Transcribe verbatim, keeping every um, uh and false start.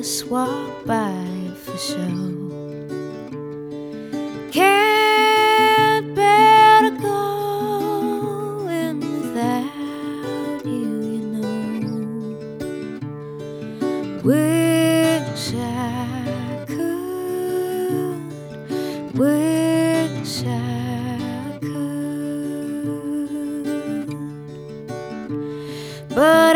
just walk by for show. Can't bear to go in without you, you know. Wish I could, wish I could, but